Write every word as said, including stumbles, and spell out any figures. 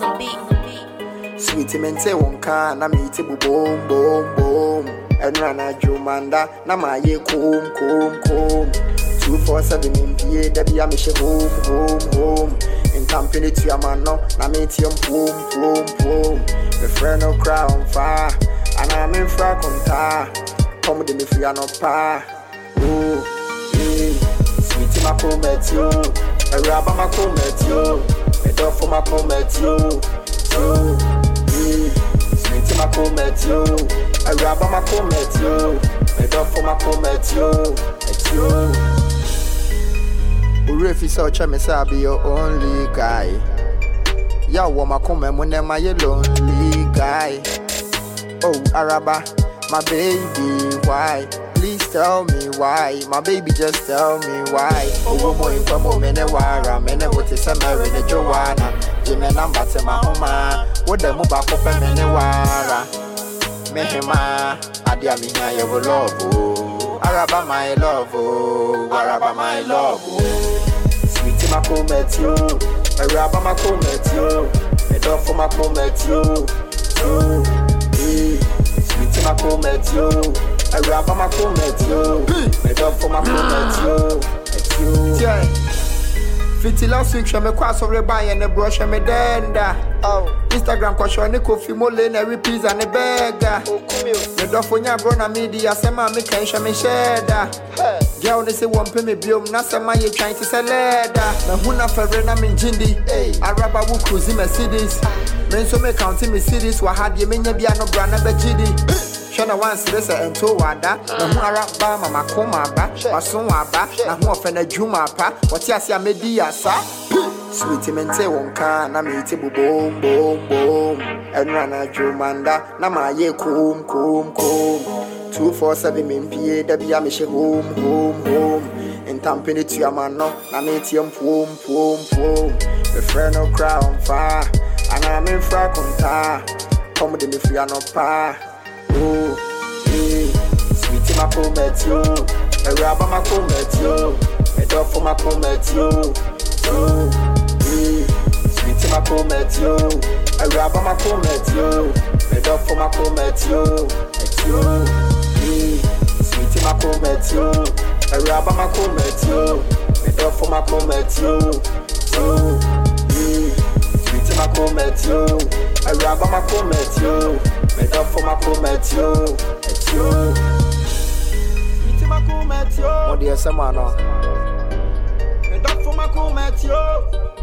the beat. Sweetie mente wonka na me te boom boom boom. Enra na jumanda na ma ye kum kum kum. two four seven in P A da bia me she home home home. In company to your man no na me ti am boom boom boom. Me friend no cry on fire and I'm in fra conta. Come de me free no pa. Oh, eh, sweetie ma come met you. A rabba ma come met you. Me do for ma come met you. You, eh, sweetie ma come met you. A rabba ma come met you. Me do for ma come met you. Met you. Urefi so cha me say be your only guy. Ya wo ma come mo na my lonely guy. Oh, Araba, my baby, why? Please tell me why. My baby, just tell me why. Oh, woman, if I'm a minute, wara, minute, what is a married the Joanna? Jimmy, number to my home. What the move back up a minute, wara. Mehema, Adia, me, I will love. Oh, Araba, my love. Oh, Araba, my love. Oh, sweetie, my come at you. Araba, my come at you. A dog for my come at you. Oh, sweetie, my come at you. I rap on my come at you. Made up for my come at you. At you. Yeah. Fifty last week, she me cross over the buy and the brush and me denda. Oh. Instagram cause she coffee more lane every pizza and the burger. Oh, come here. Made up for your brother media. Say ma me can she me share that. Girl, they say one pay me bill. Na say ma you trying to sell leather. Na huna favre na me jindi. I rap a woo cruising Mercedes. Men so me counting me cities. Wa had ye me nyabia no brand na bejidi. Shana once this and two wada, na hu araba mama koma ba, wason aba, na hu ofena juma pa, what ya sia media sa. Sweetie mente wonka na me te boom boom boom. Enra na jumanda na ma ye kum kum kum. two four seven in P A da bia me she home home home. In company to your man no, na me ti am pum pum pum. Me friend no cry on fire, and I'm in fra conta. Come de me free no pa. Oh, eh, sweetie ma come at you. A rabba ma come at you. A dog for ma come at you. Oh, eh, sweetie ma come at you. A rabba ma come at you. A dog for ma come at you. At you, eh, sweetie ma come at you. A rabba ma come at you. A dog for ma come at you. Oh, eh, sweetie ma come at you. A rabba ma come at you. Made up for my come at you, at you. Sweetie my come at you. Oh dear, some man. Made up for my come at you.